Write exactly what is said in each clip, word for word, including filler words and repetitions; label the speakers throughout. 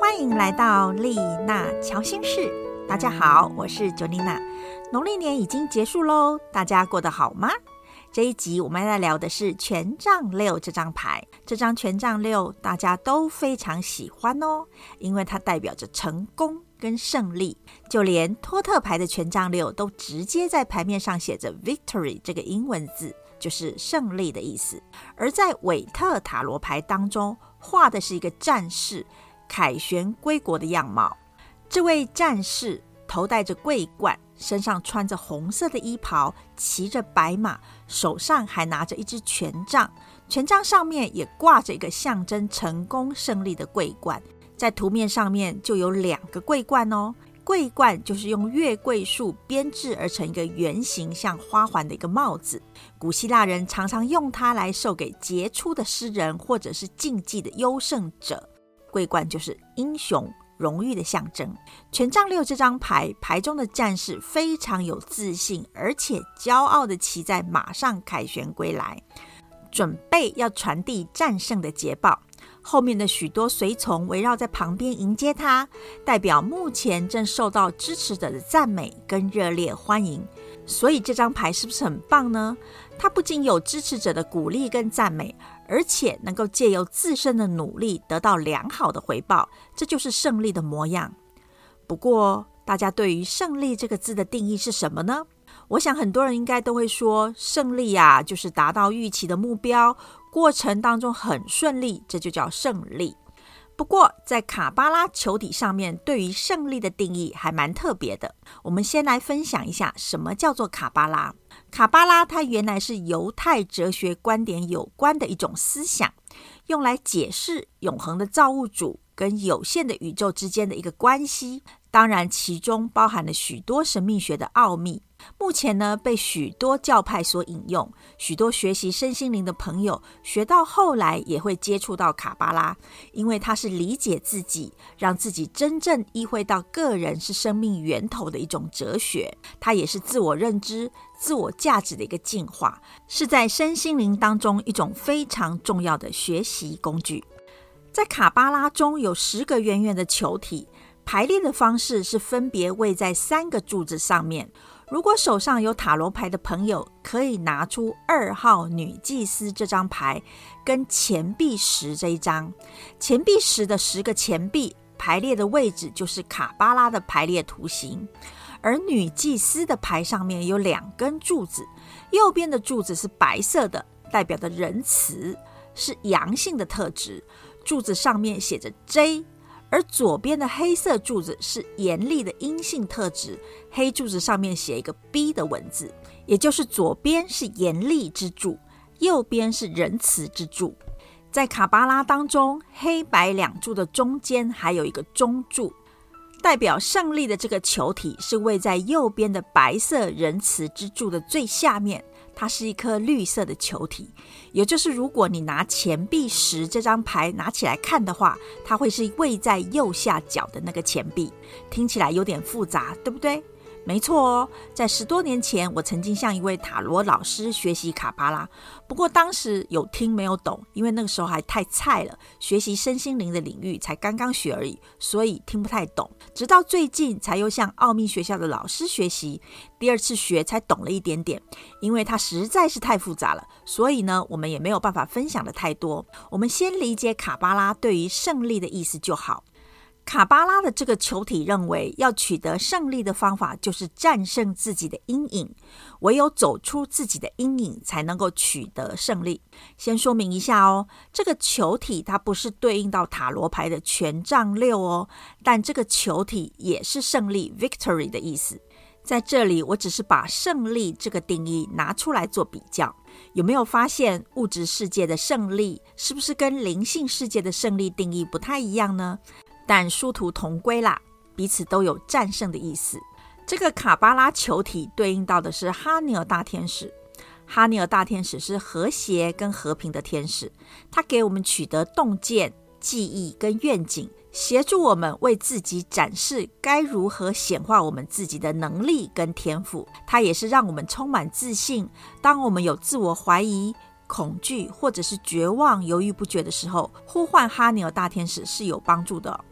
Speaker 1: 欢迎来到丽娜乔心室。大家好，我是九丽娜。农历年已经结束咯，大家过得好吗？这一集我们来聊的是权杖六这张牌。这张权杖六大家都非常喜欢哦，因为它代表着成功跟胜利。就连托特牌的权杖六都直接在牌面上写着 victory 这个英文字，就是胜利的意思。而在韦特塔罗牌当中，画的是一个战士凯旋归国的样貌。这位战士头戴着桂冠，身上穿着红色的衣袍，骑着白马，手上还拿着一支权杖，权杖上面也挂着一个象征成功胜利的桂冠。在图面上面就有两个桂冠哦，桂冠就是用月桂树编制而成一个圆形像花环的一个帽子。古希腊人常常用它来授给杰出的诗人或者是竞技的优胜者。桂冠就是英雄荣誉的象征。权杖六这张牌，牌中的战士非常有自信，而且骄傲地骑在马上凯旋归来，准备要传递战胜的捷报。后面的许多随从围绕在旁边迎接他，代表目前正受到支持者的赞美跟热烈欢迎。所以这张牌是不是很棒呢？它不仅有支持者的鼓励跟赞美，而且能够借由自身的努力得到良好的回报，这就是胜利的模样。不过大家对于胜利这个字的定义是什么呢？我想很多人应该都会说，胜利啊，就是达到预期的目标，过程当中很顺利，这就叫胜利。不过在卡巴拉球体上面，对于胜利的定义还蛮特别的。我们先来分享一下什么叫做卡巴拉。卡巴拉它原来是犹太哲学观点有关的一种思想，用来解释永恒的造物主跟有限的宇宙之间的一个关系。当然其中包含了许多神秘学的奥秘。目前呢，被许多教派所引用，许多学习身心灵的朋友学到后来也会接触到卡巴拉，因为它是理解自己，让自己真正意会到个人是生命源头的一种哲学。它也是自我认知、自我价值的一个进化，是在身心灵当中一种非常重要的学习工具。在卡巴拉中有十个圆圆的球体，排列的方式是分别位在三个柱子上面。如果手上有塔罗牌的朋友，可以拿出二号女祭司这张牌跟钱币十这一张。钱币十的十个钱币排列的位置就是卡巴拉的排列图形，而女祭司的牌上面有两根柱子，右边的柱子是白色的，代表的仁慈，是阳性的特质，柱子上面写着 J，而左边的黑色柱子是严厉的阴性特质，黑柱子上面写一个 B 的文字，也就是左边是严厉之柱，右边是仁慈之柱。在卡巴拉当中，黑白两柱的中间还有一个中柱，代表胜利的这个球体是位在右边的白色仁慈之柱的最下面，它是一颗绿色的球体。也就是如果你拿钱币十这张牌拿起来看的话，它会是位在右下角的那个钱币。听起来有点复杂，对不对？没错哦，在十多年前我曾经向一位塔罗老师学习卡巴拉，不过当时有听没有懂，因为那个时候还太菜了，学习身心灵的领域才刚刚学而已，所以听不太懂。直到最近才又向奥秘学校的老师学习，第二次学才懂了一点点，因为它实在是太复杂了，所以呢，我们也没有办法分享的太多。我们先理解卡巴拉对于胜利的意思就好。卡巴拉的这个球体认为，要取得胜利的方法就是战胜自己的阴影，唯有走出自己的阴影才能够取得胜利。先说明一下哦，这个球体它不是对应到塔罗牌的权杖六哦，但这个球体也是胜利 victory 的意思。在这里我只是把胜利这个定义拿出来做比较，有没有发现物质世界的胜利是不是跟灵性世界的胜利定义不太一样呢？但殊途同归啦，彼此都有战胜的意思。这个卡巴拉球体对应到的是哈尼尔大天使。哈尼尔大天使是和谐跟和平的天使，他给我们取得洞见、记忆跟愿景，协助我们为自己展示该如何显化我们自己的能力跟天赋。他也是让我们充满自信，当我们有自我怀疑、恐惧或者是绝望、犹豫不决的时候，呼唤哈尼尔大天使是有帮助的。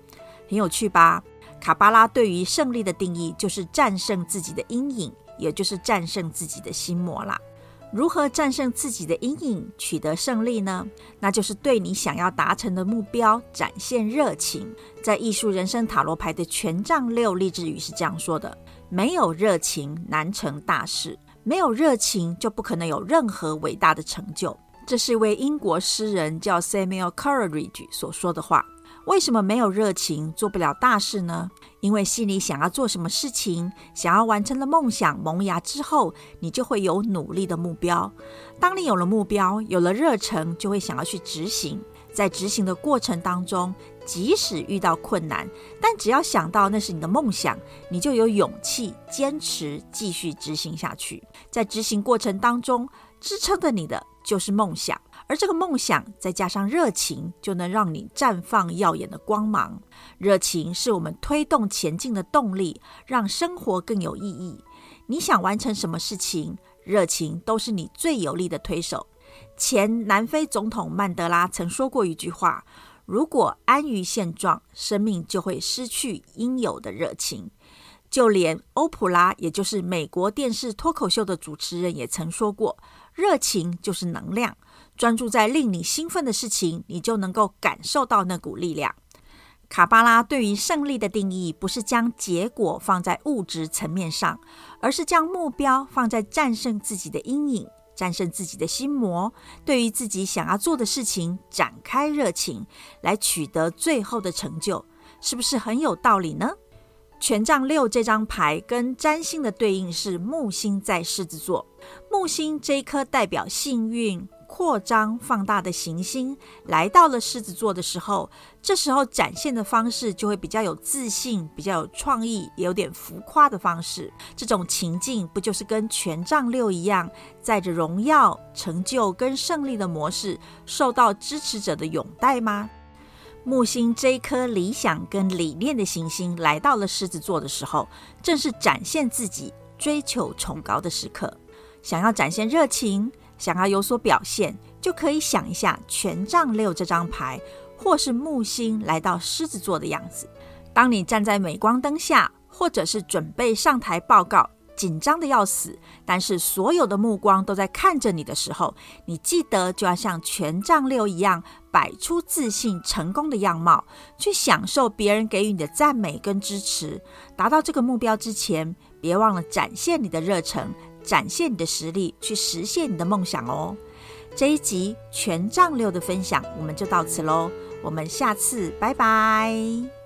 Speaker 1: 很有趣吧？卡巴拉对于胜利的定义就是战胜自己的阴影，也就是战胜自己的心魔啦。如何战胜自己的阴影，取得胜利呢？那就是对你想要达成的目标展现热情。在艺术人生塔罗牌的权杖六励志语是这样说的：没有热情难成大事，没有热情就不可能有任何伟大的成就。这是一位英国诗人叫 Samuel Coleridge 所说的话。为什么没有热情做不了大事呢？因为心里想要做什么事情，想要完成的梦想萌芽之后，你就会有努力的目标。当你有了目标，有了热忱，就会想要去执行。在执行的过程当中，即使遇到困难，但只要想到那是你的梦想，你就有勇气坚持继续执行下去。在执行过程当中，支撑着你的就是梦想，而这个梦想再加上热情，就能让你绽放耀眼的光芒。热情是我们推动前进的动力，让生活更有意义。你想完成什么事情，热情都是你最有力的推手。前南非总统曼德拉曾说过一句话：如果安于现状，生命就会失去应有的热情。就连欧普拉，也就是美国电视脱口秀的主持人，也曾说过，热情就是能量，专注在令你兴奋的事情，你就能够感受到那股力量。卡巴拉对于胜利的定义，不是将结果放在物质层面上，而是将目标放在战胜自己的阴影，战胜自己的心魔，对于自己想要做的事情展开热情，来取得最后的成就。是不是很有道理呢？权杖六这张牌跟占星的对应是木星在狮子座。木星这一颗代表幸运、扩张、放大的行星来到了狮子座的时候，这时候展现的方式就会比较有自信，比较有创意，也有点浮夸的方式。这种情境不就是跟权杖六一样，载着荣耀、成就跟胜利的模式，受到支持者的拥戴吗？木星这一颗理想跟理念的行星来到了狮子座的时候，正是展现自己、追求崇高的时刻。想要展现热情，想要有所表现，就可以想一下权杖六这张牌，或是木星来到狮子座的样子。当你站在镁光灯下，或者是准备上台报告，紧张的要死，但是所有的目光都在看着你的时候，你记得就要像权杖六一样，摆出自信成功的样貌，去享受别人给予你的赞美跟支持。达到这个目标之前，别忘了展现你的热忱，展现你的实力，去实现你的梦想哦。这一集权杖六的分享我们就到此咯，我们下次拜拜。